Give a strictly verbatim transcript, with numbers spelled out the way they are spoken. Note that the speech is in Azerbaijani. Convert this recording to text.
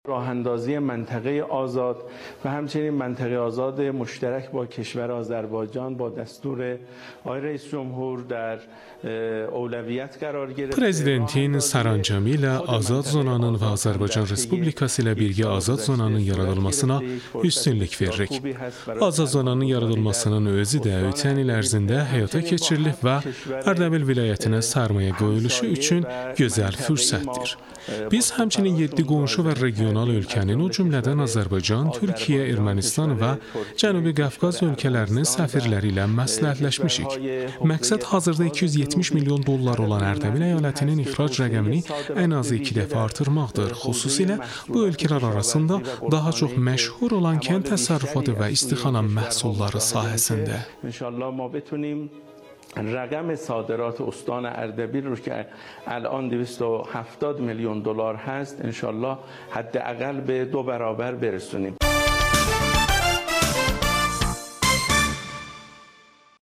راه اندازی منطقه آزاد و همچنین منطقه آزاد مشترک با کشور آذربایجان با دستور آقای رئیس جمهور در اولویت قرار گرفت. Prezidentin sərəncamı ilə azad zonanın və Azərbaycan Respublikası ilə birgə azad zonanın yaradılmasına üstünlük veririk. Azad zonanın yaradılmasının özü də ötən il ərzində həyata keçirilib və Ərdəbil vilayətinə sərmayə qoyuluşu üçün gözəl fürsətdir. Biz həmçinin yeddi qonşu və regional ölkənin, o cümlədən Azərbaycan, Türkiyə, Ermənistan və Cənubi Qafqaz ölkələrinin səfirləri ilə məsləhətləşmişik. Məqsəd hazırda iki yüz yetmiş milyon dollar olan Ərdəbil əyalətinin ixrac rəqəmini ən azı iki dəfə artırmaqdır. Xüsusilə bu ölkələr arasında daha çox məşhur olan kənd təsərrüfatı və istixana məhsulları sahəsində. رقم صادرات استان اردبیل رو که الان دویست و هفتاد میلیون دلار هست انشالله حداقل به دو برابر برسونیم.